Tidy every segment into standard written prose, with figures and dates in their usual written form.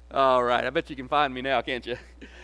All right, I bet you can find me now, can't you?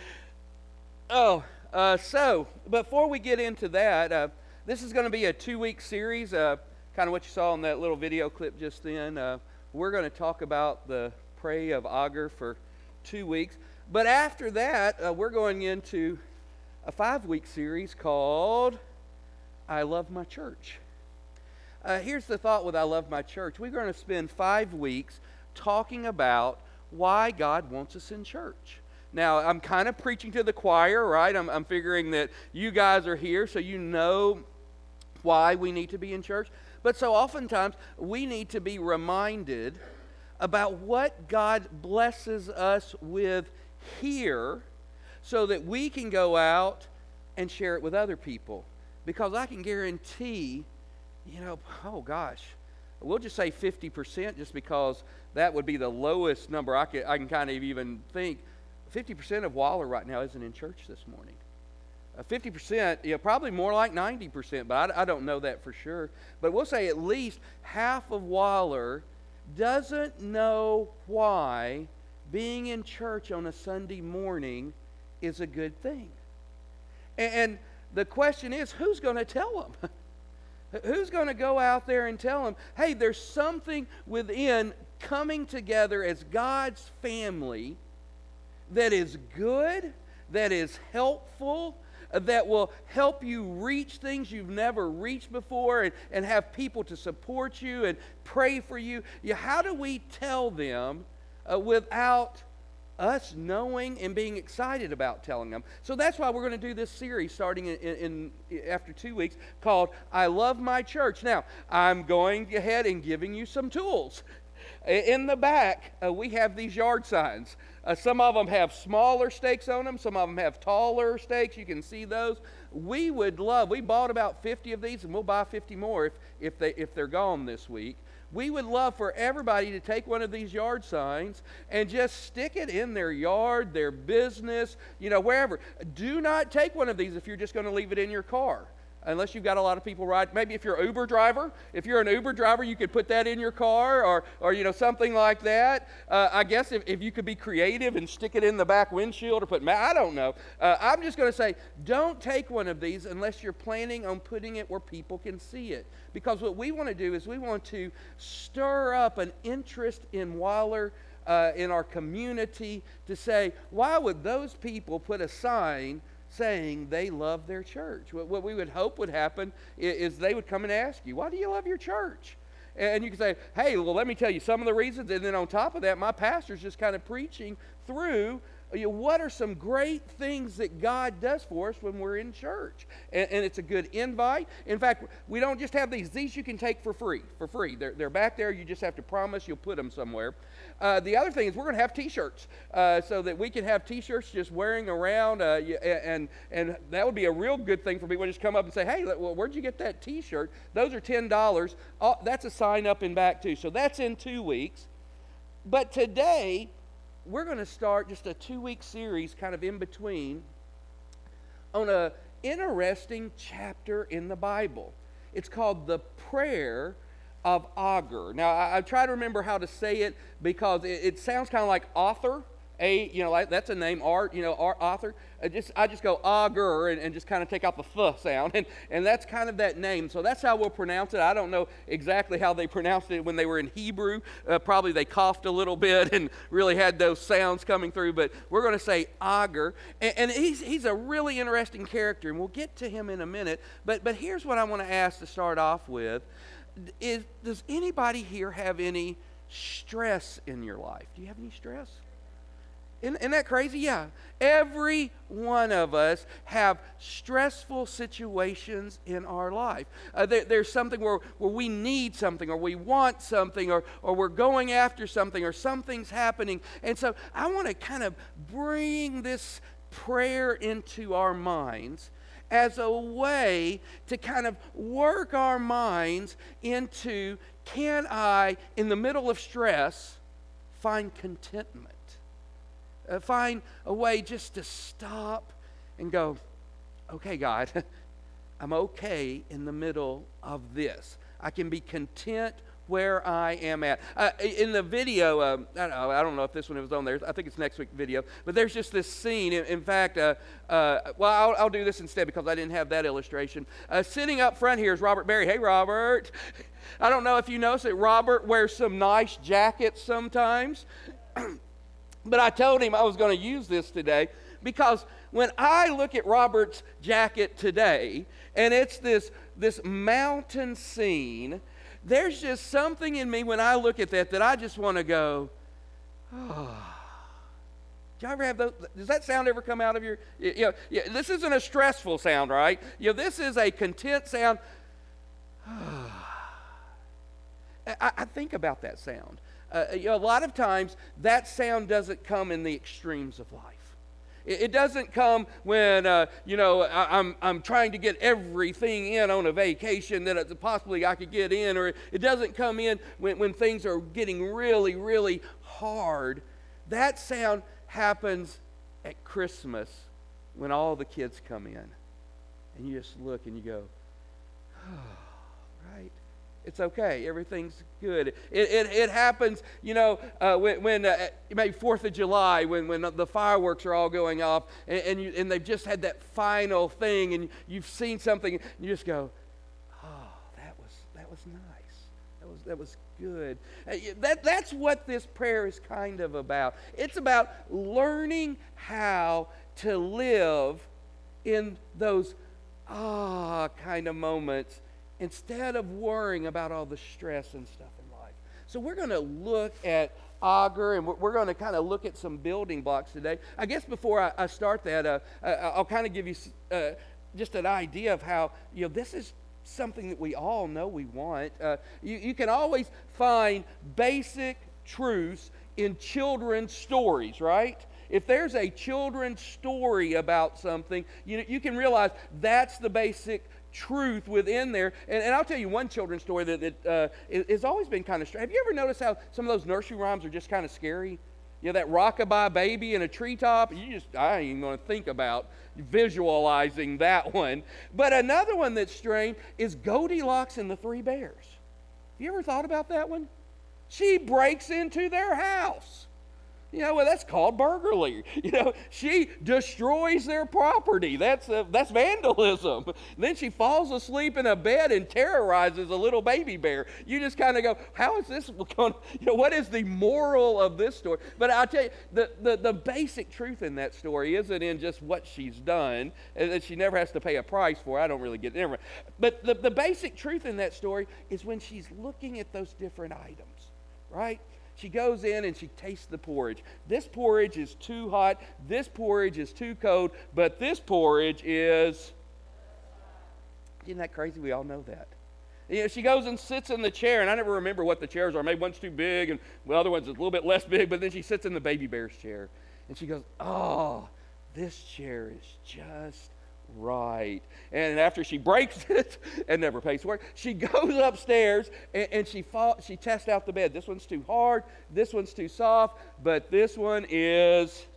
So before we get into that, this is going to be a 2-week series, kind of what you saw in that little video clip just then. We're going to talk about the Prey of Agur for 2 weeks. But after that, we're going into a 5-week series called I Love My Church. Here's the thought with I Love My Church. We're going to spend 5 weeks talking about why God wants us in church. Now, I'm kind of preaching to the choir, right? I'm figuring that you guys are here, so you know why we need to be in church. But so oftentimes, we need to be reminded about what God blesses us with here so that we can go out and share it with other people. Because I can guarantee, oh gosh, we'll just say 50% just because that would be the lowest number I can kind of even think. 50% of Waller right now isn't in church this morning. 50%, probably more like 90%, but I don't know that for sure. But we'll say at least half of Waller doesn't know why being in church on a Sunday morning is a good thing. And the question is, who's going to tell them? Who's going to go out there and tell them, hey, there's something within coming together as God's family that is good, that is helpful, that will help you reach things you've never reached before and have people to support you and pray for you. How do we tell them without us knowing and being excited about telling them? So that's why we're going to do this series starting in after 2 weeks called I Love My Church. Now, I'm going ahead and giving you some tools. In the back, we have these yard signs. Some of them have smaller stakes on them. Some of them have taller stakes. You can see those. We bought about 50 of these, and we'll buy 50 more if they're gone this week. We would love for everybody to take one of these yard signs and just stick it in their yard, their business, wherever. Do not take one of these if you're just going to leave it in your car. Unless you've got a lot of people ride. Maybe if you're an Uber driver, you could put that in your car or something like that. I guess if you could be creative and stick it in the back windshield or I don't know. I'm just going to say, don't take one of these unless you're planning on putting it where people can see it. Because what we want to do is we want to stir up an interest in Waller, in our community, to say, why would those people put a sign saying they love their church? What we would hope would happen is they would come and ask you, why do you love your church? And you can say, hey, well, let me tell you some of the reasons. And then on top of that, my pastor's just kind of preaching through what are some great things that God does for us when we're in church. And it's a good invite. In fact, we don't just have these. These you can take for free. They're back there. You just have to promise you'll put them somewhere. The other thing is we're going to have T-shirts so that we can have T-shirts just wearing around. And that would be a real good thing for people to just come up and say, hey, where'd you get that T-shirt? Those are $10. That's a sign up and back too. So that's in 2 weeks. But today, we're going to start just a 2-week series kind of in between on an interesting chapter in the Bible. It's called the Prayer of Agur. Now, I try to remember how to say it because it sounds kind of like author. Like that's a name, author. I just go Agur and just kind of take out the th sound, and that's kind of that name. So that's how we'll pronounce it. I don't know exactly how they pronounced it when they were in Hebrew. Probably they coughed a little bit and really had those sounds coming through. But we're going to say Agur, and he's a really interesting character, and we'll get to him in a minute. But here's what I want to ask to start off with: does anybody here have any stress in your life? Do you have any stress? Isn't that crazy? Yeah. Every one of us have stressful situations in our life. There's something where we need something or we want something or we're going after something or something's happening. And so I want to kind of bring this prayer into our minds as a way to kind of work our minds into, can I, in the middle of stress, find contentment? Find a way just to stop and go, okay, God, I'm okay in the middle of this. I can be content where I am at. In the video, I don't know if this one was on there. I think it's next week's video. But there's just this scene. In fact, I'll do this instead because I didn't have that illustration. Sitting up front here is Robert Berry. Hey, Robert. I don't know if you noticed that Robert wears some nice jackets sometimes. But I told him I was going to use this today because when I look at Robert's jacket today, and it's this mountain scene, there's just something in me when I look at that I just want to go, oh. Do you ever have those? Does that sound ever come out of your, this isn't a stressful sound, right? This is a content sound. I think about that sound. A lot of times that sound doesn't come in the extremes of life. It doesn't come when, I'm trying to get everything in on a vacation that possibly I could get in, or it doesn't come in when things are getting really, really hard. That sound happens at Christmas when all the kids come in. And you just look and you go, oh, right? It's okay. Everything's good. It happens, when maybe 4th of July, when the fireworks are all going off, and they've just had that final thing, and you've seen something, and you just go, oh, that was nice. That was good. That's what this prayer is kind of about. It's about learning how to live in those kind of moments, instead of worrying about all the stress and stuff in life. So we're going to look at Agar, and we're going to kind of look at some building blocks today. I guess before I start that, I'll kind of give you just an idea of how, this is something that we all know we want. You can always find basic truths in children's stories, right? If there's a children's story about something, you can realize that's the basic truth within there. And I'll tell you one children's story that has always been kind of strange. Have you ever noticed how some of those nursery rhymes are just kind of scary? That rockabye baby in a treetop, I ain't even going to think about visualizing that one. But another one that's strange is Goldilocks and the Three Bears. Have you ever thought about that one? She breaks into their house. That's called burglary. She destroys their property. That's vandalism. Then she falls asleep in a bed and terrorizes a little baby bear. You just kind of go, how is this going? What is the moral of this story? But I'll tell you, the basic truth in that story isn't in just what she's done, and that she never has to pay a price for. I don't really get it. But the basic truth in that story is when she's looking at those different items, right? She goes in and she tastes the porridge. This porridge is too hot. This porridge is too cold. But this porridge is... Isn't that crazy? We all know that. She goes and sits in the chair, and I never remember what the chairs are. Maybe one's too big, and the other one's a little bit less big, but then she sits in the baby bear's chair. And she goes, oh, this chair is just right. And after she breaks it and never pays for it, she goes upstairs and she tests out the bed. This one's too hard, this one's too soft, but this one is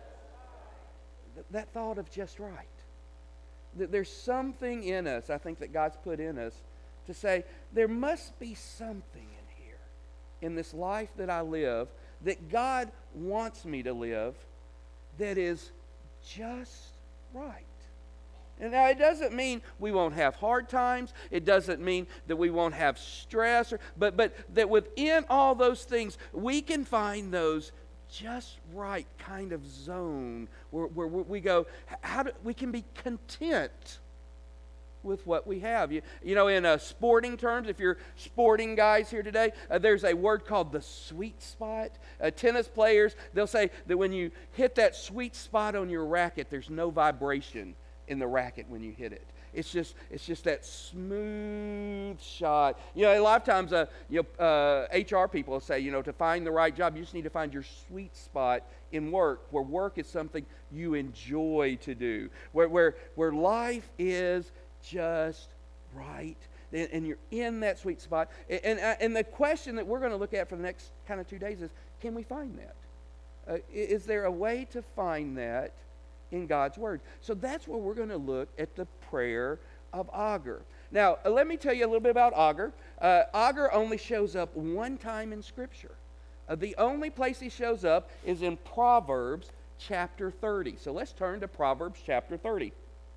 that thought of just right. There's something in us, I think, that God's put in us to say, there must be something in here, in this life that I live, that God wants me to live, that is just right. And now it doesn't mean we won't have hard times. It doesn't mean that we won't have stress. But that within all those things, we can find those just right kind of zone where we go, we can be content with what we have. In sporting terms, if you're sporting guys here today, there's a word called the sweet spot. Tennis players, they'll say that when you hit that sweet spot on your racket, there's no vibration in the racket when you hit it. It's just that smooth shot. A lot of times, HR people will say, to find the right job, you just need to find your sweet spot in work, where work is something you enjoy to do, where life is just right, and you're in that sweet spot. And the question that we're going to look at for the next kind of 2 days is, can we find that? Is there a way to find that in God's Word? So that's where we're going to look at the prayer of Agar. Now, let me tell you a little bit about Agur. Agur only shows up one time in Scripture. The only place he shows up is in Proverbs chapter 30. So let's turn to Proverbs chapter 30.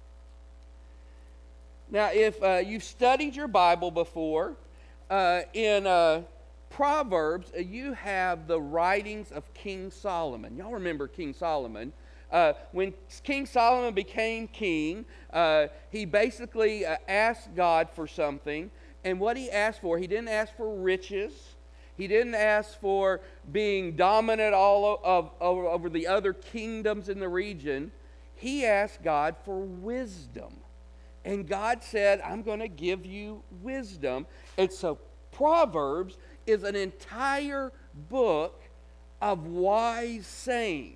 Now, if you've studied your Bible before, in Proverbs, you have the writings of King Solomon. Y'all remember King Solomon. When King Solomon became king, he basically asked God for something. And what he asked for, he didn't ask for riches. He didn't ask for being dominant over the other kingdoms in the region. He asked God for wisdom. And God said, I'm going to give you wisdom. And so Proverbs is an entire book of wise sayings.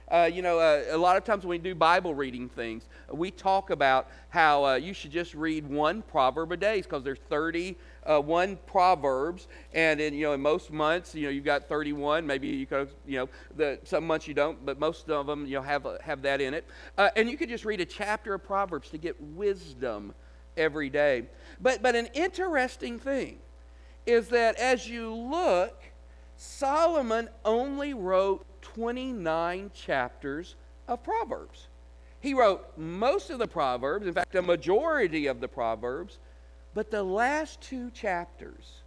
A lot of times when we do Bible reading things, we talk about how you should just read one proverb a day because there's 31 proverbs, and in most months, you've got 31. Maybe you could, some months you don't, but most of them, have that in it. And you could just read a chapter of Proverbs to get wisdom every day. But an interesting thing is that as you look, Solomon only wrote 29 chapters of Proverbs. He wrote most of the Proverbs, in fact, a majority of the Proverbs, but the last 2 chapters,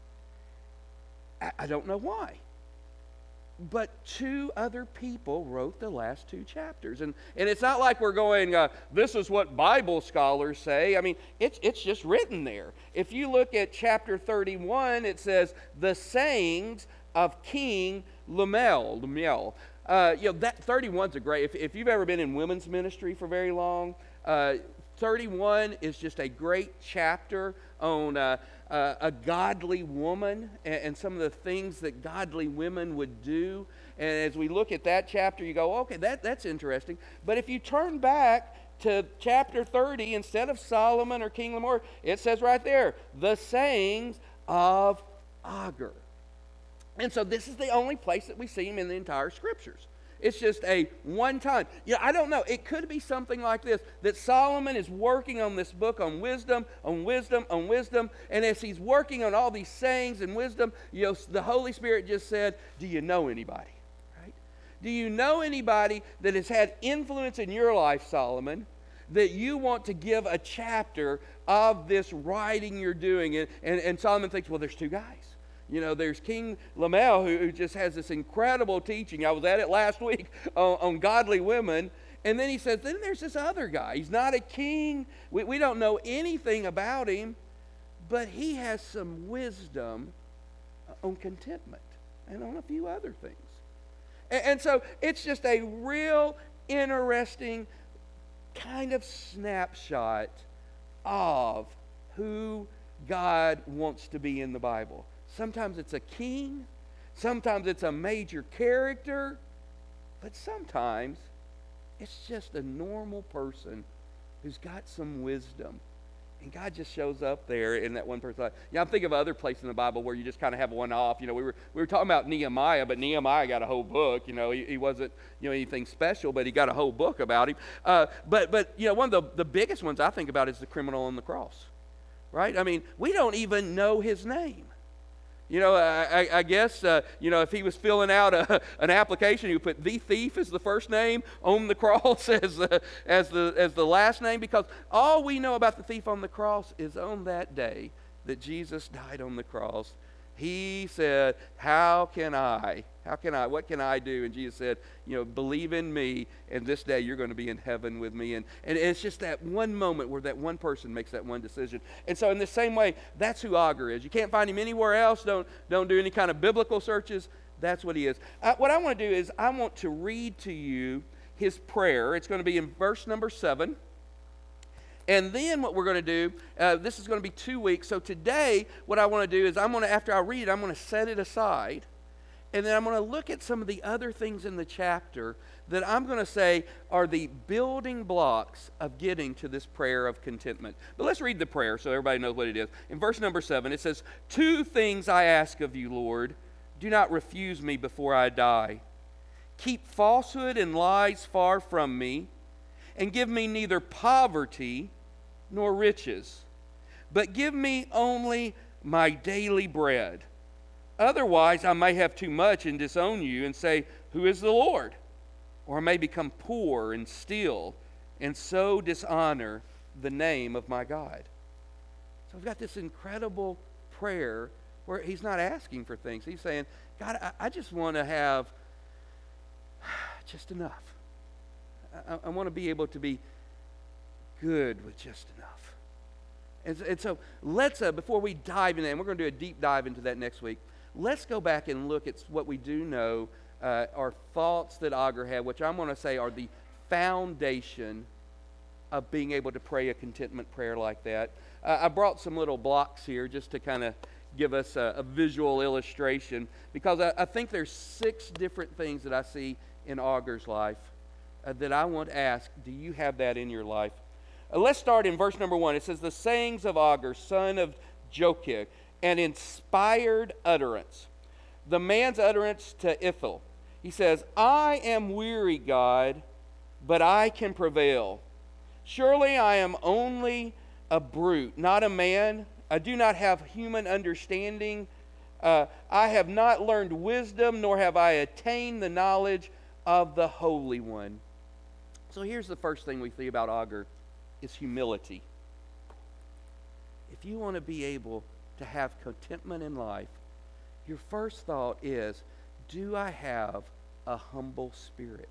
I don't know why, but 2 other people wrote the last 2 chapters. And it's not like we're going, this is what Bible scholars say. I mean, it's just written there. If you look at chapter 31, it says, the sayings of King Lemuel. That 31's a great, if you've ever been in women's ministry for very long, 31 is just a great chapter on a godly woman and some of the things that godly women would do. And as we look at that chapter, you go, okay, that's interesting. But if you turn back to chapter 30, instead of Solomon or King Lemuel, it says right there, the sayings of Agur. And so this is the only place that we see him in the entire Scriptures. It's just a one time. I don't know. It could be something like this, that Solomon is working on this book on wisdom, on wisdom, on wisdom. And as he's working on all these sayings and wisdom, the Holy Spirit just said, do you know anybody? Right? Do you know anybody that has had influence in your life, Solomon, that you want to give a chapter of this writing you're doing? And Solomon thinks, well, there's 2 guys. There's King Lemuel who just has this incredible teaching. I was at it last week on godly women. And then he says, then there's this other guy. He's not a king. We don't know anything about him. But he has some wisdom on contentment and on a few other things. And so it's just a real interesting kind of snapshot of who God wants to be in the Bible. Sometimes it's a king, sometimes it's a major character, but sometimes it's just a normal person who's got some wisdom. And God just shows up there in that one person's life. I'm thinking of other places in the Bible where you just kind of have one off. We were talking about Nehemiah, but Nehemiah got a whole book. He wasn't anything special, but he got a whole book about him. But one of the biggest ones I think about is the criminal on the cross, right? I mean, we don't even know his name. I guess, if he was filling out an application, he would put the thief as the first name on the cross as the last name, because all we know about the thief on the cross is on that day that Jesus died on the cross. He said, what can I do? And Jesus said, believe in me, and this day you're going to be in heaven with me. And it's just that one moment where that one person makes that one decision. And so in the same way, that's who Agur is. You can't find him anywhere else. Don't do any kind of biblical searches. That's what he is. What I want to do is I want to read to you his prayer. It's going to be in verse number 7. And then what we're going to do, this is going to be 2 weeks. So today, what I want to do is after I read it, I'm going to set it aside. And then I'm going to look at some of the other things in the chapter that I'm going to say are the building blocks of getting to this prayer of contentment. But let's read the prayer so everybody knows what it is. In verse number 7, it says, 2 things I ask of you, Lord. Do not refuse me before I die. Keep falsehood and lies far from me, and give me neither poverty nor riches, but give me only my daily bread. Otherwise, I may have too much and disown you and say, 'Who is the Lord?' Or I may become poor and steal and so dishonor the name of my God." So we've got this incredible prayer where he's not asking for things. He's saying, "God, I just want to have just enough. I want to be able to be good with just enough." And so let's, before we dive in, and we're going to do a deep dive into that next week, let's go back and look at what we do know are thoughts that Agur had, which I'm going to say are the foundation of being able to pray a contentment prayer like that. I brought some little blocks here just to kind of give us a visual illustration, because I think there's 6 different things that I see in Agur's life that I want to ask, do you have that in your life? Let's start in verse number 1. It says, "The sayings of Agur, son of Jokeh, an inspired utterance." The man's utterance to Ithil. He says, "I am weary, God, but I can prevail. Surely I am only a brute, not a man. I do not have human understanding. I have not learned wisdom, nor have I attained the knowledge of the Holy One." So here's the first thing we see about Agur, is humility. If you want to be able to have contentment in life, your first thought is, do I have a humble spirit?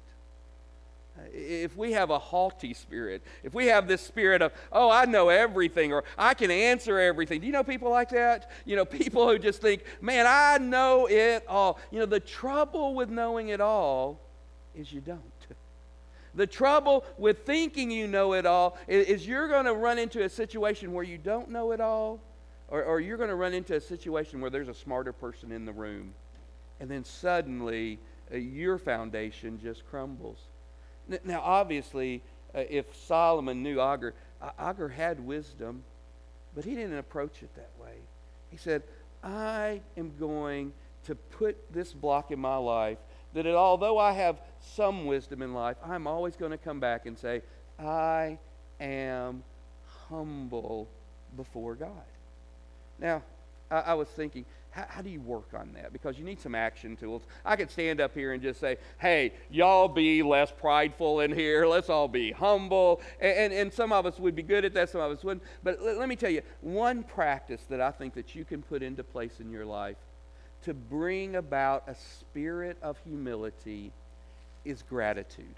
If we have a haughty spirit, if we have this spirit of, "Oh, I know everything," or "I can answer everything." Do you know people like that? You know, people who just think, "Man, I know it all." You know, the trouble with knowing it all is you don't. The trouble with thinking you know it all is you're going to run into a situation where you don't know it all, or you're going to run into a situation where there's a smarter person in the room, and then suddenly your foundation just crumbles. Now, obviously, if Solomon knew Agur, Agur had wisdom, but he didn't approach it that way. He said, "I am going to put this block in my life that although I have some wisdom in life, I'm always going to come back and say, I am humble before God." Now, I was thinking, how do you work on that? Because you need some action tools. I could stand up here and just say, "Hey, y'all be less prideful in here. Let's all be humble." And some of us would be good at that, some of us wouldn't. But let me tell you, one practice that I think that you can put into place in your life to bring about a spirit of humility is gratitude.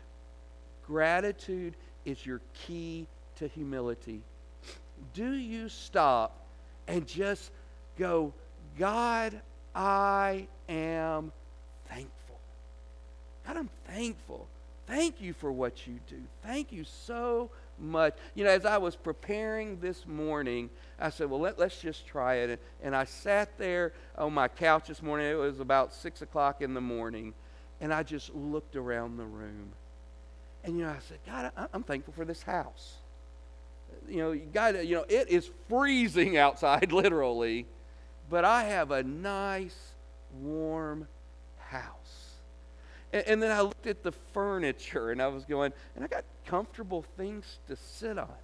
Gratitude is your key to humility. Do you stop and just go, "God, I am thankful. God, I'm thankful. Thank you for what you do. Thank you so much." You know, as I was preparing this morning, I said, well, let's just try it. And I sat there on my couch this morning. It was about 6 o'clock in the morning. And I just looked around the room. And, you know, I said, "God, I'm thankful for this house. You know, God, you know, it is freezing outside, literally. But I have a nice, warm house." And then I looked at the furniture, and I was going, and I got comfortable things to sit on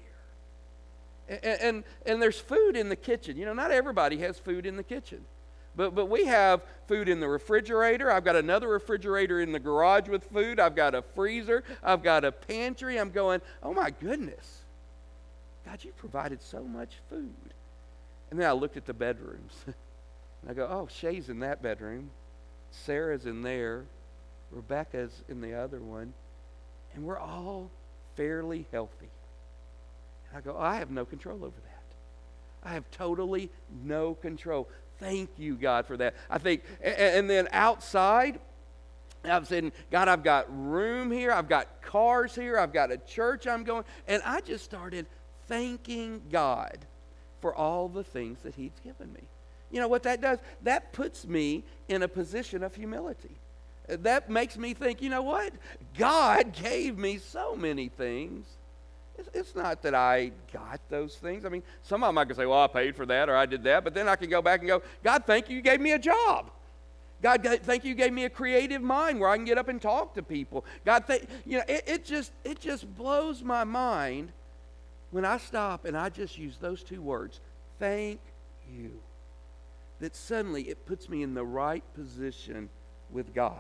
in here. And there's food in the kitchen. You know, not everybody has food in the kitchen. But we have food in the refrigerator. I've got another refrigerator in the garage with food. I've got a freezer. I've got a pantry. I'm going, oh my goodness. God, you provided so much food. And then I looked at the bedrooms. And I go, oh, Shay's in that bedroom. Sarah's in there. Rebecca's in the other one. And we're all fairly healthy. And I go, oh, I have no control over that. I have totally no control. Thank you, God, for that. I think, and then outside, I'm saying, God, I've got room here. I've got cars here. I've got a church I'm going. And I just started thanking God for all the things that He's given me. You know what that does? That puts me in a position of humility. That makes me think, you know what? God gave me so many things. It's not that I got those things. I mean, some of them I can say, well, I paid for that or I did that. But then I can go back and go, God, thank you gave me a job. God, thank you gave me a creative mind where I can get up and talk to people. God, you know, it just blows my mind when I stop and I just use those two words, thank you, that suddenly it puts me in the right position with God.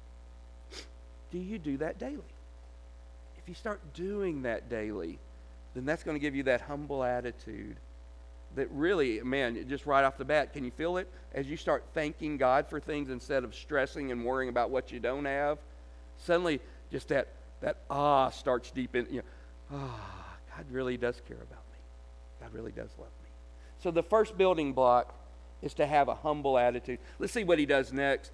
Do you do that daily? If you start doing that daily, then that's going to give you that humble attitude that really, man, just right off the bat, can you feel it? As you start thanking God for things instead of stressing and worrying about what you don't have, suddenly just that starts deep in, God really does care about me. God really does love me. So the first building block is to have a humble attitude. Let's see what he does next.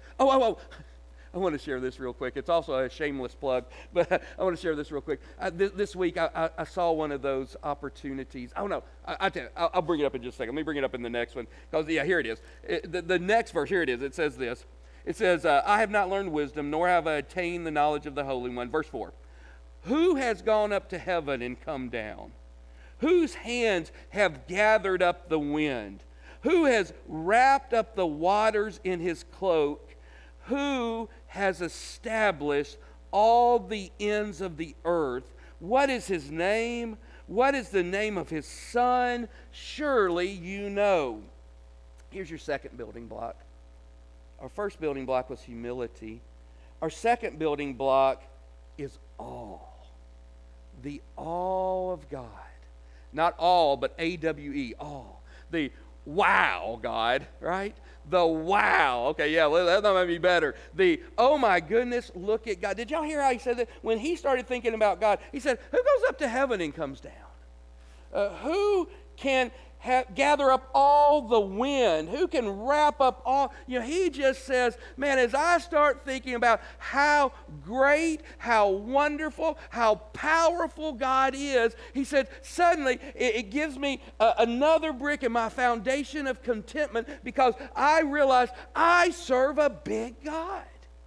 I want to share this real quick. It's also a shameless plug, but I want to share this real quick. This week, I saw one of those opportunities. Oh, no. I'll bring it up in just a second. Let me bring it up in the next one. Because, here it is. The next verse, here it is. It says this. It says, I have not learned wisdom, nor have I attained the knowledge of the Holy One. Verse 4. Who has gone up to heaven and come down? Whose hands have gathered up the wind? Who has wrapped up the waters in his cloak? Who has established all the ends of the earth? What is his name? What is the name of his son? Surely you know. Here's your second building block. Our first building block was humility. Our second building block is awe. The awe of God. Not all, but A-W-E, awe. The wow, God, right? The wow. Okay, yeah, that might be better. The, oh my goodness, look at God. Did y'all hear how he said that? When he started thinking about God, he said, who goes up to heaven and comes down? Who can gather up all the wind? Who can wrap up all? He just says, man, as I start thinking about how great, how wonderful, how powerful God is, he said, suddenly it gives me another brick in my foundation of contentment because I realize I serve a big God.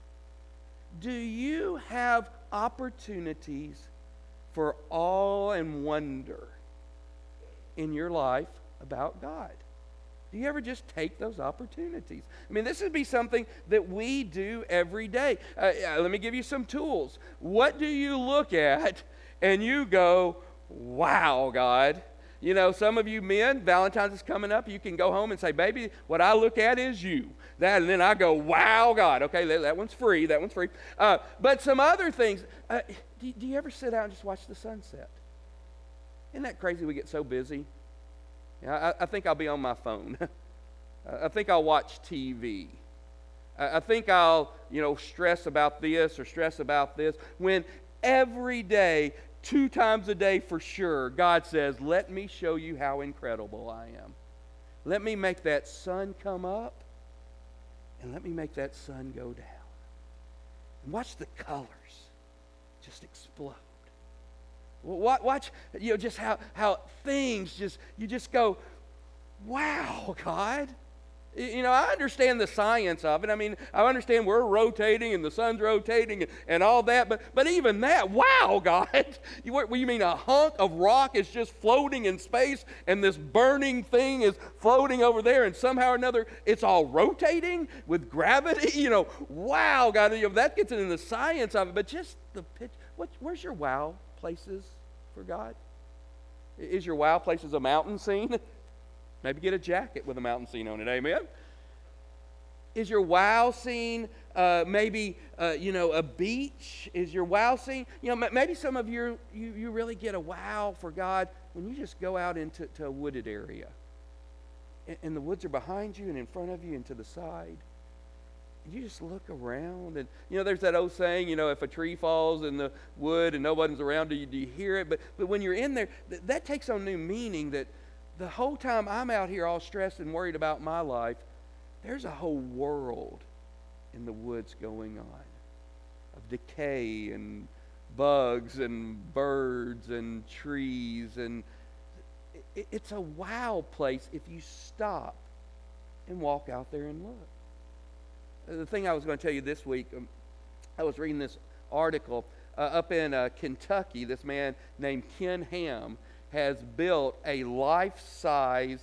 Do you have opportunities for awe and wonder in your life about God? Do you ever just take those opportunities? I mean, this would be something that we do every day. Let me give you some tools. What do you look at and you go, wow, God? Some of you men, Valentine's is coming up. You can go home and say, baby, what I look at is you. And then I go, wow, God. Okay, that one's free. That one's free. But some other things. Do you ever sit out and just watch the sunset? Isn't that crazy? We get so busy. I think I'll be on my phone. I think I'll watch TV. I think I'll, stress about this or stress about this. When every day, 2 times a day for sure, God says, let me show you how incredible I am. Let me make that sun come up and let me make that sun go down. And watch the colors just explode. Watch, just how things you just go, wow, God. I understand the science of it. I mean, I understand we're rotating and the sun's rotating and all that, but even that, wow, God. You mean a hunk of rock is just floating in space and this burning thing is floating over there and somehow or another it's all rotating with gravity? Wow, God. That gets into the science of it, but just the pitch. Where's your wow places for God? Is your wow places a mountain scene? Maybe get a jacket with a mountain scene on it, amen? Is your wow scene maybe, a beach? Is your wow scene, maybe some of you really get a wow for God when you just go out into a wooded area. And the woods are behind you and in front of you and to the side. You just look around and, there's that old saying, if a tree falls in the wood and nobody's around, do you hear it? But when you're in there, that takes on new meaning that the whole time I'm out here all stressed and worried about my life, there's a whole world in the woods going on of decay and bugs and birds and trees. And it's a wow place if you stop and walk out there and look. The thing I was going to tell you this week, I was reading this article up in Kentucky. This man named Ken Ham has built a life-size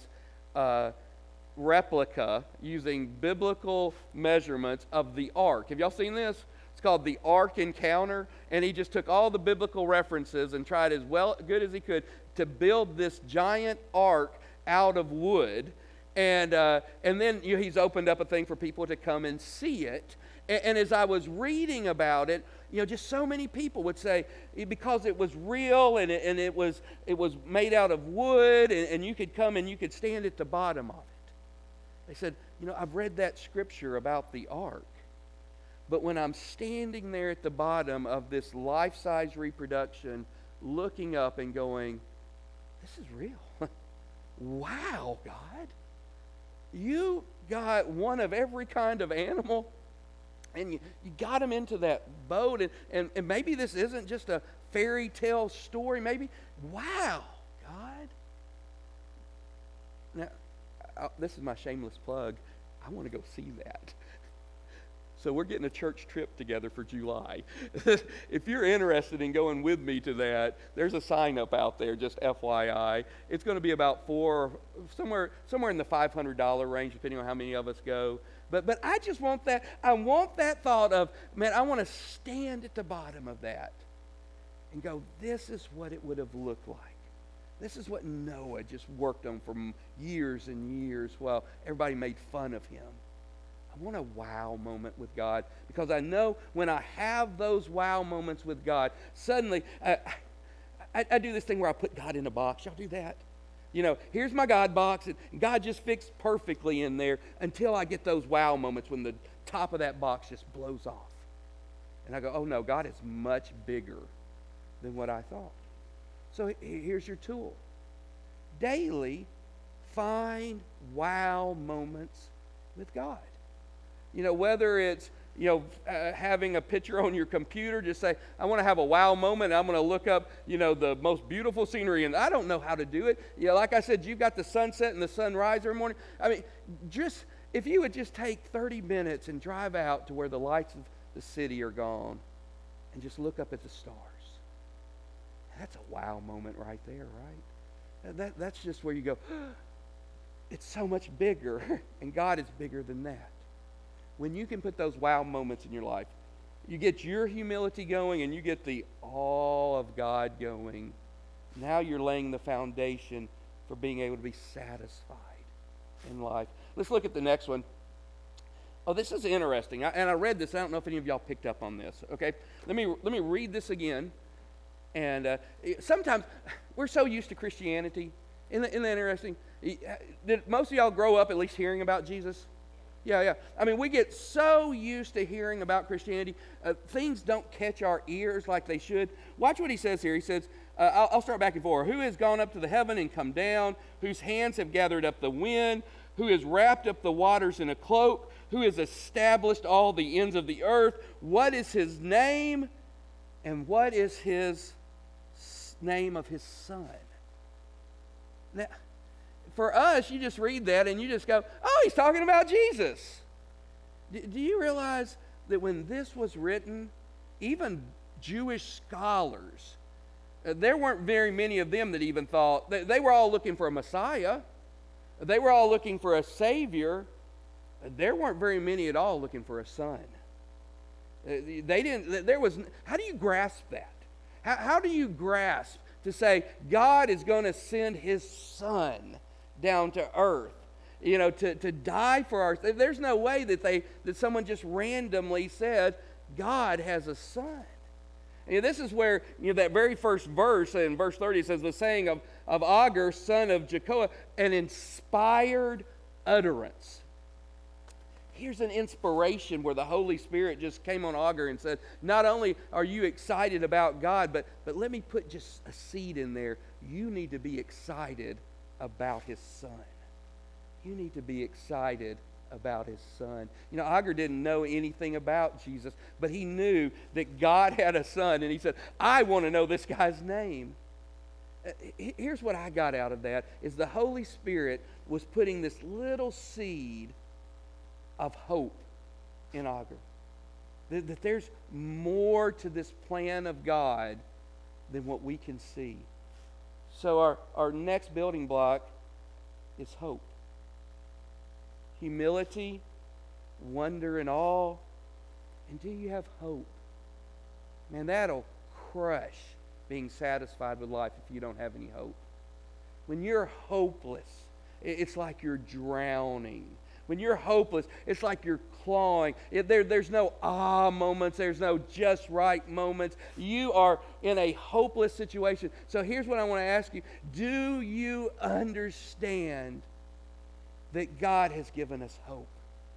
replica using biblical measurements of the ark. Have y'all seen this? It's called the Ark Encounter, and he just took all the biblical references and tried as good as he could to build this giant ark out of wood. And then he's opened up a thing for people to come and see it. And as I was reading about it, just so many people would say, because it was real and it was made out of wood, and you could come and you could stand at the bottom of it. They said, I've read that scripture about the ark, but when I'm standing there at the bottom of this life-size reproduction, looking up and going, this is real. Wow, God. You got one of every kind of animal, and you got them into that boat, and maybe this isn't just a fairy tale story. Maybe, wow, God. Now, this is my shameless plug. I want to go see that. So we're getting a church trip together for July. If you're interested in going with me to that, there's a sign up out there, just FYI. It's going to be about somewhere in the $500 range, depending on how many of us go. But I just want that. I want that thought of, man, I want to stand at the bottom of that and go, this is what it would have looked like. This is what Noah just worked on for years and years while everybody made fun of him. I want a wow moment with God, because I know when I have those wow moments with God, suddenly I do this thing where I put God in a box. Y'all do that? Here's my God box, and God just fits perfectly in there until I get those wow moments when the top of that box just blows off. And I go, oh no, God is much bigger than what I thought. So here's your tool. Daily, find wow moments with God. Whether it's, having a picture on your computer, just say, I want to have a wow moment. I'm going to look up, the most beautiful scenery. And I don't know how to do it. Like I said, you've got the sunset and the sunrise every morning. I mean, if you would just take 30 minutes and drive out to where the lights of the city are gone and just look up at the stars. That's a wow moment right there, right? That's just where you go, it's so much bigger, and God is bigger than that. When you can put those wow moments in your life, you get your humility going and you get the awe of God going. Now you're laying the foundation for being able to be satisfied in life. Let's look at the next one. Oh, this is interesting. I read this. I don't know if any of y'all picked up on this. Okay, let me read this again. And sometimes we're so used to Christianity. Isn't that interesting? Did most of y'all grow up at least hearing about Jesus? Yeah. I mean, we get so used to hearing about Christianity. Things don't catch our ears like they should. Watch what he says here. He says, I'll start back and forth. Who has gone up to the heaven and come down? Whose hands have gathered up the wind? Who has wrapped up the waters in a cloak? Who has established all the ends of the earth? What is his name? And what is his name of his son? Now, for us, you just read that and you just go, oh, he's talking about Jesus. Do you realize that when this was written, even Jewish scholars, there weren't very many of them that even thought, they were all looking for a Messiah. They were all looking for a Savior. There weren't very many at all looking for a son. How do you grasp that? How do you grasp to say God is going to send his son down to earth, to die for our... There's no way that someone just randomly said, God has a son. And this is where, that very first verse, in verse 30, it says, the saying of Agur, son of Jacoa, an inspired utterance. Here's an inspiration where the Holy Spirit just came on Agur and said, not only are you excited about God, but let me put just a seed in there. You need to be excited about his son. You need to be excited about his son. Agur didn't know anything about Jesus, but he knew that God had a son, and he said, I want to know this guy's name. Here's what I got out of that, is the Holy Spirit was putting this little seed of hope in Agur. That there's more to this plan of God than what we can see. So our next building block is hope. Humility, wonder, and awe, And do you have hope? Man, that'll crush being satisfied with life if you don't have any hope. When you're hopeless, it's like you're drowning. When you're hopeless, it's like you're clawing. There's no moments. There's no just right moments. You are in a hopeless situation. So here's what I want to ask you. Do you understand that God has given us hope?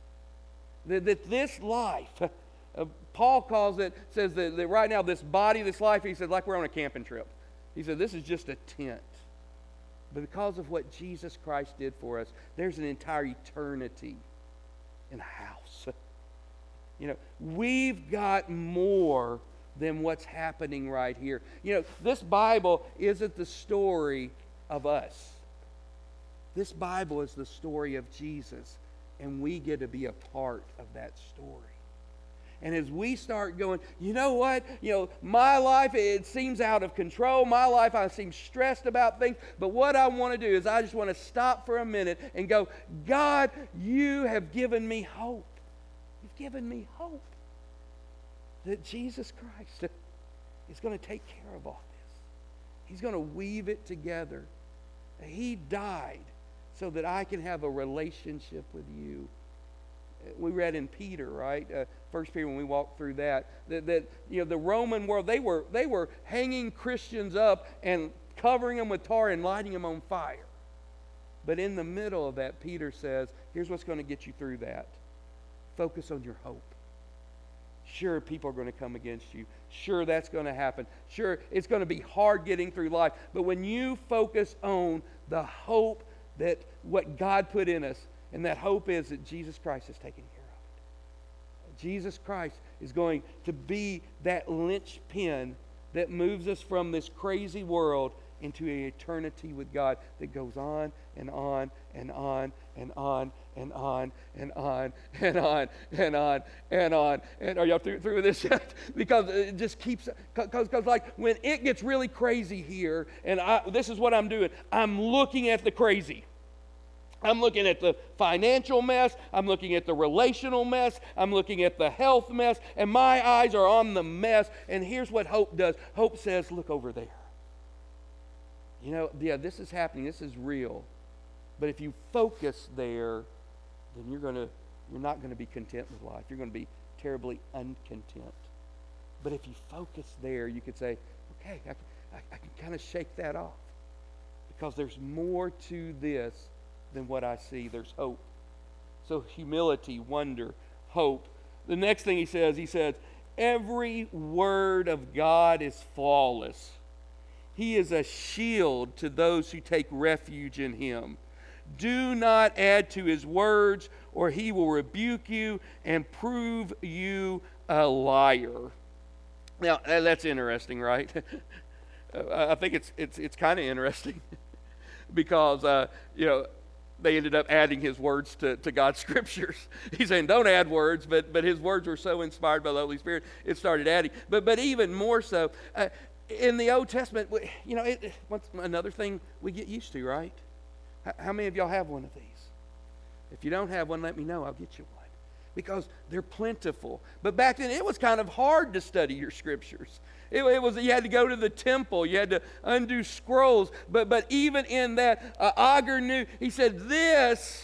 That this life, Paul says that right now this body, this life, he said, like we're on a camping trip. He said, this is just a tent. But because of what Jesus Christ did for us, there's an entire eternity in a house. You know, we've got more than what's happening right here. You know, this Bible isn't the story of us. This Bible is the story of Jesus, and we get to be a part of that story. And as we start going, you know what? You know, my life, it seems out of control. My life, I seem stressed about things. But what I want to do is I just want to stop for a minute and go, God, you have given me hope. You've given me hope that Jesus Christ is going to take care of all this. He's going to weave it together. He died so that I can have a relationship with you. We read in Peter, right? 1 Peter, when we walked through that you know, the Roman world, they were hanging Christians up and covering them with tar and lighting them on fire. But in the middle of that, Peter says, here's what's going to get you through that. Focus on your hope. Sure, people are going to come against you. Sure, that's going to happen. Sure, it's going to be hard getting through life. But when you focus on the hope that what God put in us, and that hope is that Jesus Christ is taking care of it. Jesus Christ is going to be that linchpin that moves us from this crazy world into an eternity with God that goes on and on and on and on and on and on and on and on and on. And are y'all through with this yet? Because it just keeps, because like when it gets really crazy here, and this is what I'm doing. I'm looking at the crazy. I'm looking at the financial mess. I'm looking at the relational mess. I'm looking at the health mess. And my eyes are on the mess. And here's what hope does. Hope says, look over there. You know, yeah, this is happening. This is real. But if you focus there, then you're not going to be content with life. You're going to be terribly uncontent. But if you focus there, you could say, okay, I can kind of shake that off. Because there's more to this than what I see. There's hope. So humility, wonder, hope. The next thing he says, every word of God is flawless. He is a shield to those who take refuge in him. Do not add to his words, or he will rebuke you and prove you a liar. Now, that's interesting, right? I think it's kind of interesting because, you know, they ended up adding his words to God's scriptures. He's saying, don't add words, but his words were so inspired by the Holy Spirit, it started adding. But even more so, in the Old Testament, you know, what's another thing we get used to, right? How many of y'all have one of these? If you don't have one, let me know. I'll get you one. Because they're plentiful. But back then, it was kind of hard to study your scriptures. It was, you had to go to the temple. You had to undo scrolls. But even in that, Agur knew, he said, this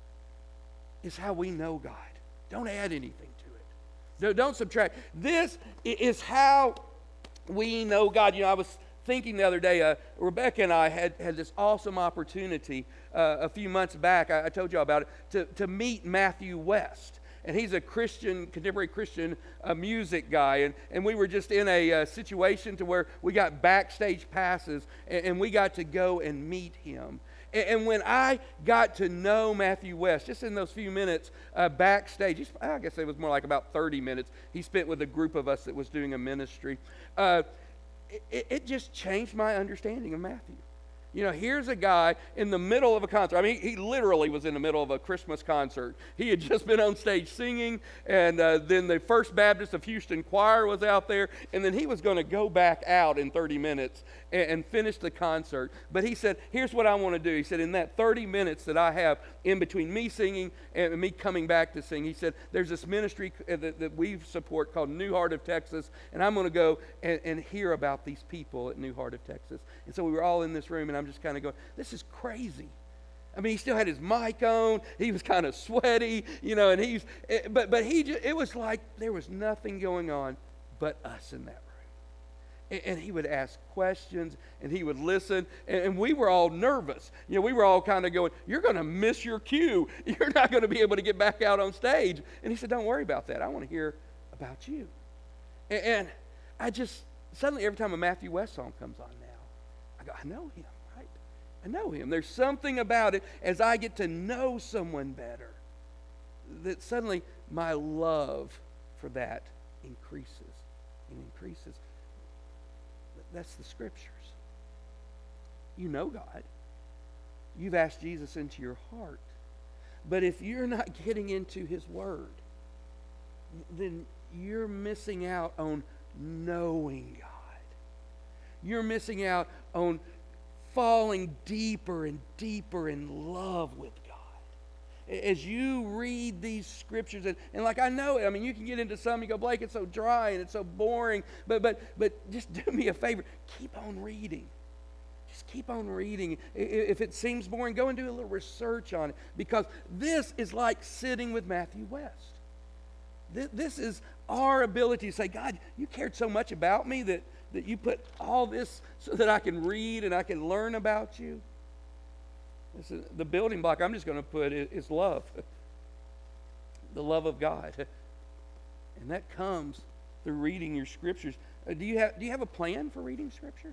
is how we know God. Don't add anything to it. Don't subtract. This is how we know God. You know, I was thinking the other day, Rebecca and I had this awesome opportunity a few months back. I told you all about it, to meet Matthew West. And he's a Christian, contemporary Christian music guy. And we were just in a situation to where we got backstage passes and we got to go and meet him. And when I got to know Matthew West, just in those few minutes backstage, I guess it was more like about 30 minutes, he spent with a group of us that was doing a ministry. It just changed my understanding of Matthew. Here's a guy in the middle of a concert. I mean, he literally was in the middle of a Christmas concert. He had just been on stage singing, and then the First Baptist of Houston choir was out there, and then he was going to go back out in 30 minutes and finish the concert. But he said, here's what I want to do. He said, in that 30 minutes that I have in between me singing and me coming back to sing, he said, there's this ministry that we support called New Heart of Texas, and I'm going to go and hear about these people at New Heart of Texas. And so we were all in this room, and I'm just kind of going, this is crazy. I mean, he still had his mic on. He was kind of sweaty, and it was like there was nothing going on but us in that room. And he would ask questions, and he would listen, and we were all nervous. We were all kind of going, you're going to miss your cue. You're not going to be able to get back out on stage. And he said, don't worry about that. I want to hear about you. And I just, suddenly every time a Matthew West song comes on now, I go, I know him, right? I know him. There's something about it as I get to know someone better that suddenly my love for that increases and increases. That's the Scriptures. You know God. You've asked Jesus into your heart. But if you're not getting into His Word, then you're missing out on knowing God. You're missing out on falling deeper and deeper in love with God. As you read these Scriptures, and like I know it, I mean, you can get into some, you go, Blake, it's so dry and it's so boring, but just do me a favor, keep on reading. Just keep on reading. If it seems boring, go and do a little research on it, because this is like sitting with Matthew West. This is our ability to say, God, you cared so much about me that you put all this so that I can read and I can learn about you. This is the building block I'm just going to put is love. The love of God. And that comes through reading your Scriptures. Do you have a plan for reading Scriptures?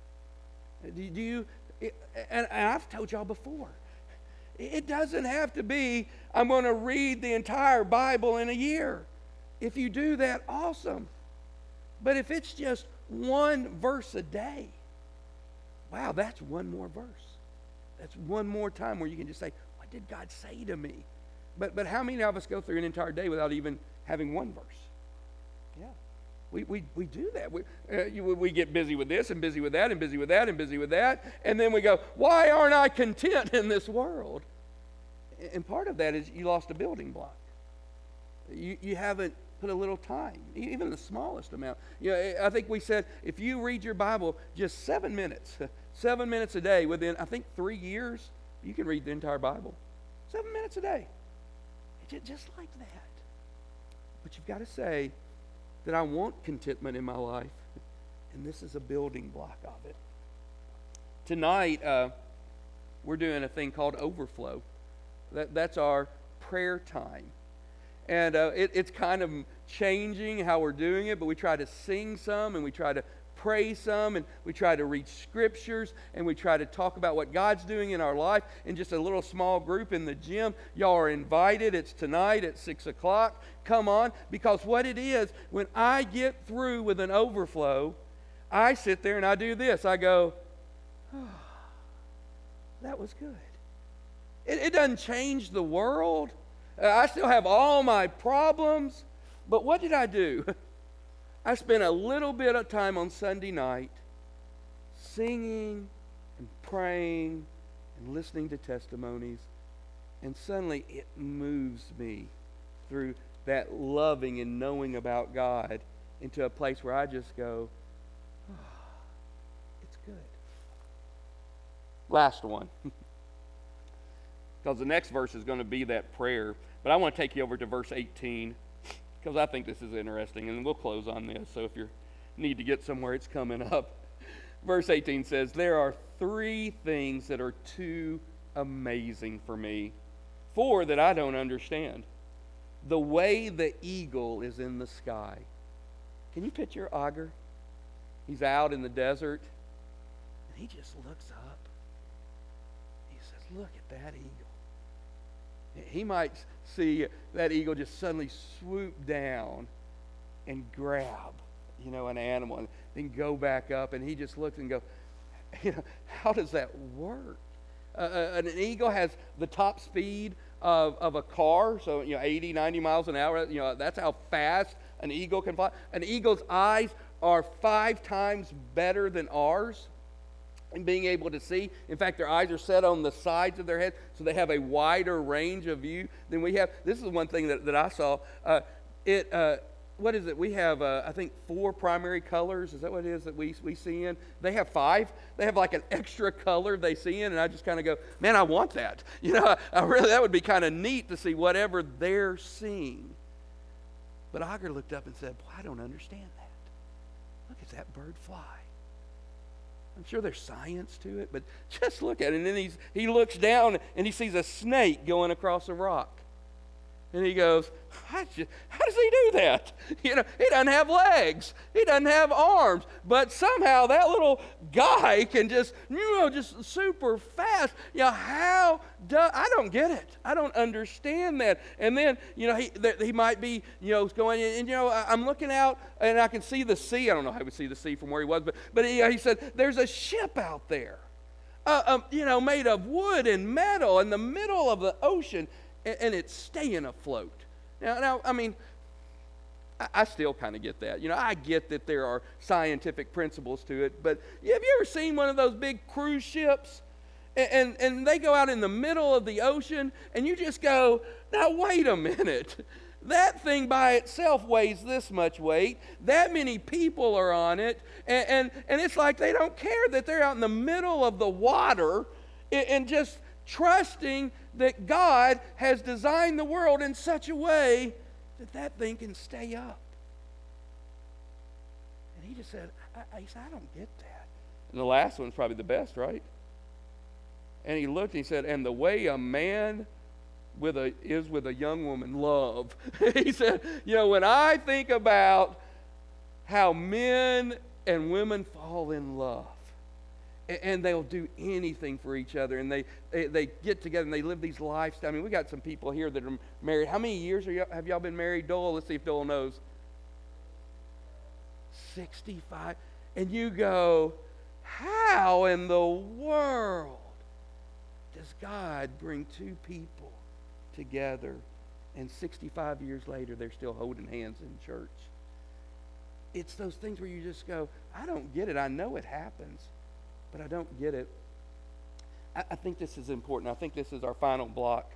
And I've told y'all before, it doesn't have to be, I'm going to read the entire Bible in a year. If you do that, awesome. But if it's just one verse a day, wow, that's one more verse. That's one more time where you can just say, what did God say to me? But how many of us go through an entire day without even having one verse? Yeah. We do that. We get busy with this and busy with that and busy with that and busy with that. And then we go, why aren't I content in this world? And part of that is you lost a building block. You haven't put a little time, even the smallest amount. I think we said if you read your Bible just 7 minutes, 7 minutes a day, within, I think, 3 years, you can read the entire Bible. 7 minutes a day. Just like that. But you've got to say that I want contentment in my life, and this is a building block of it. Tonight, we're doing a thing called Overflow. That's our prayer time. And it's kind of changing how we're doing it, but we try to sing some, and we try to pray some, and we try to read Scriptures, and we try to talk about what God's doing in our life in just a little small group in the gym. Y'all are invited. It's tonight at 6 o'clock. Come on, because what it is, when I get through with an overflow, I sit there and I do this. I go, oh, that was good. It doesn't change the world. I still have all my problems, but what did I do? I spent a little bit of time on Sunday night singing and praying and listening to testimonies, and suddenly it moves me through that loving and knowing about God into a place where I just go, oh, it's good. Last one. Because the next verse is going to be that prayer. But I want to take you over to verse 18, because I think this is interesting, and we'll close on this. So if you need to get somewhere, it's coming up. Verse 18 says, there are 3 things that are too amazing for me, 4 that I don't understand. The way the eagle is in the sky. Can you picture Agar? He's out in the desert, and he just looks up. He says, look at that eagle. He might see that eagle just suddenly swoop down and grab, an animal, and then go back up, and he just looks and goes, How does that work? An eagle has the top speed of a car, so 80, 90 miles an hour. That's how fast an eagle can fly. An eagle's eyes are 5 times better than ours in being able to see. In fact, their eyes are set on the sides of their head, so they have a wider range of view than we have. This is one thing that I saw. What is it? We have, I think, 4 primary colors. Is that what it is that we see in? They have 5. They have like an extra color they see in, and I just kind of go, man, I want that. I really, that would be kind of neat to see whatever they're seeing. But Agur looked up and said, boy, I don't understand that. Look at that bird fly. I'm sure there's science to it, but just look at it. And then he looks down and he sees a snake going across a rock. And he goes, how does he do that? He doesn't have legs. He doesn't have arms. But somehow that little guy can just super fast. I don't get it. I don't understand that. And then, he might be, going in, and, I'm looking out and I can see the sea. I don't know how he would see the sea from where he was, but he said, there's a ship out there, made of wood and metal in the middle of the ocean. And it's staying afloat. Now, I mean, I still kind of get that. I get that there are scientific principles to it, but have you ever seen one of those big cruise ships? And they go out in the middle of the ocean, and you just go, now wait a minute. That thing by itself weighs this much weight. That many people are on it, and it's like they don't care that they're out in the middle of the water and just trusting that God has designed the world in such a way that thing can stay up. And he just said, I don't get that. And the last one's probably the best, right? And he looked and he said, and the way a man is with a young woman, love. He said, when I think about how men and women fall in love, and they'll do anything for each other, and they get together and they live these lifestyles. I mean, we got some people here that are married. How many years have y'all been married, Dole? Let's see if Dole knows. 65. And you go, how in the world does God bring 2 people together, and 65 years later they're still holding hands in church? It's those things where you just go, I don't get it. I know it happens, but I don't get it. I think this is important. I think this is our final block.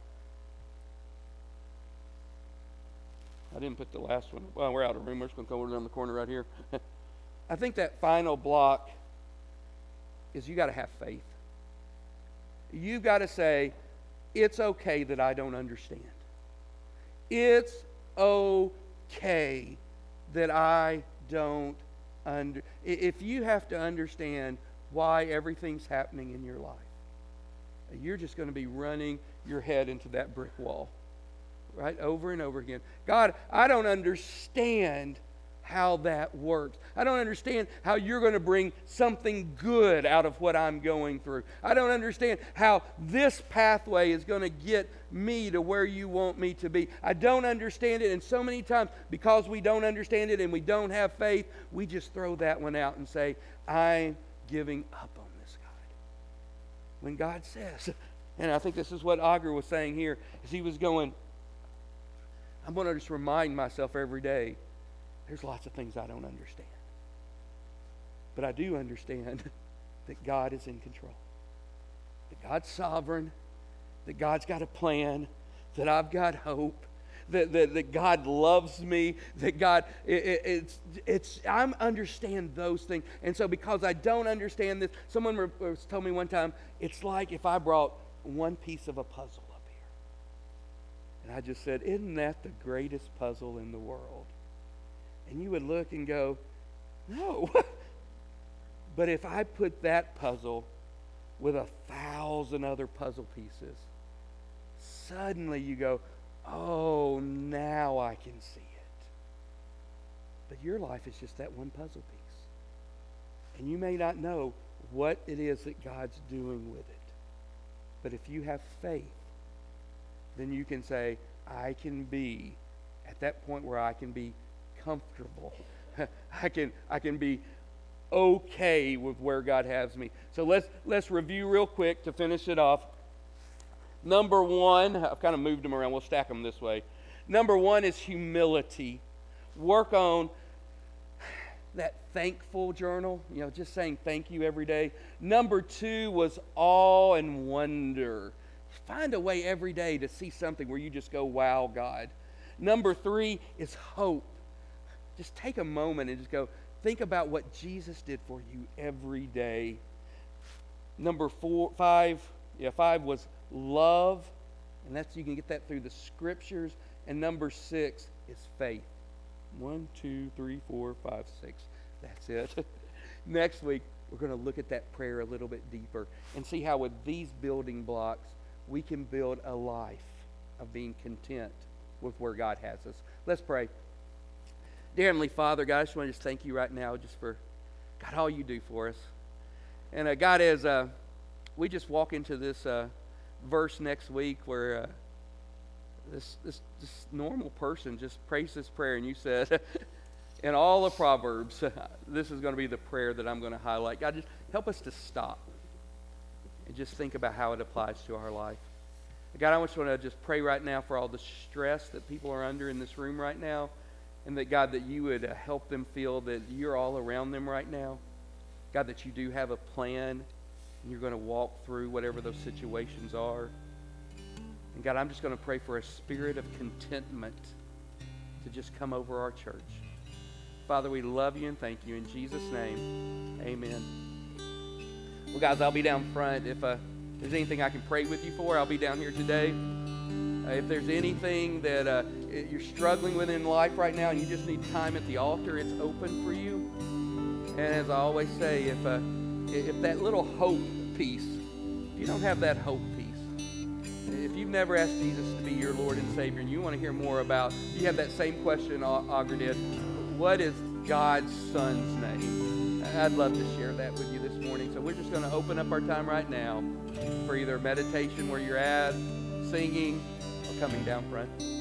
I didn't put the last one. Well, we're out of room. We're just going to come over down the corner right here. I think that final block is you got to have faith. You got to say, it's okay that I don't understand. It's okay that I don't understand. If you have to understand why everything's happening in your life, you're just going to be running your head into that brick wall, right? Over and over again. God, I don't understand how that works. I don't understand how you're going to bring something good out of what I'm going through. I don't understand how this pathway is going to get me to where you want me to be. I don't understand it, and so many times, because we don't understand it and we don't have faith, we just throw that one out and say, I'm giving up on this God. When God says, and I think this is what Agur was saying here, is he was going, I'm going to just remind myself every day, there's lots of things I don't understand. But I do understand that God is in control. That God's sovereign. That God's got a plan. That I've got hope. That God loves me. That God, I understand those things. And so because I don't understand this, someone told me one time, it's like if I brought one piece of a puzzle up here. And I just said, isn't that the greatest puzzle in the world? And you would look and go, no. But if I put that puzzle with 1,000 other puzzle pieces, suddenly you go, oh, now I can see it. But your life is just that one puzzle piece. And you may not know what it is that God's doing with it. But if you have faith, then you can say, I can be at that point where I can be comfortable. I can be okay with where God has me. So let's review real quick to finish it off. Number one, I've kind of moved them around. We'll stack them this way. Number one is humility. Work on that thankful journal, just saying thank you every day. Number two was awe and wonder. Find a way every day to see something where you just go, wow, God. Number three is hope. Just take a moment and just go, think about what Jesus did for you every day. Number five was love, and you can get that through the scriptures. And number six is faith. 1, 2, 3, 4, 5, 6. That's it. Next week, we're going to look at that prayer a little bit deeper and see how with these building blocks, we can build a life of being content with where God has us. Let's pray. Dear Heavenly Father, God, I just want to thank you right now just for, God, all you do for us. And God, as we just walk into this verse next week where this normal person just prays this prayer, and you said, in all the Proverbs, this is going to be the prayer that I'm going to highlight. God, just help us to stop and just think about how it applies to our life. God, I just want to just pray right now for all the stress that people are under in this room right now, and that, God, that you would help them feel that you're all around them right now. God, that you do have a plan, and you're going to walk through whatever those situations are. And God, I'm just going to pray for a spirit of contentment to just come over our church. Father, we love you and thank you. In Jesus' name, amen. Well, guys, I'll be down front. If there's anything I can pray with you for, I'll be down here today. If there's anything that you're struggling with in life right now and you just need time at the altar, it's open for you. And as I always say, if that little hope piece, if you don't have that hope piece, if you've never asked Jesus to be your Lord and Savior, and you want to hear more about, you have that same question Augur did, what is God's Son's name? I'd love to share that with you this morning. So we're just going to open up our time right now for either meditation where you're at, singing, or coming down front.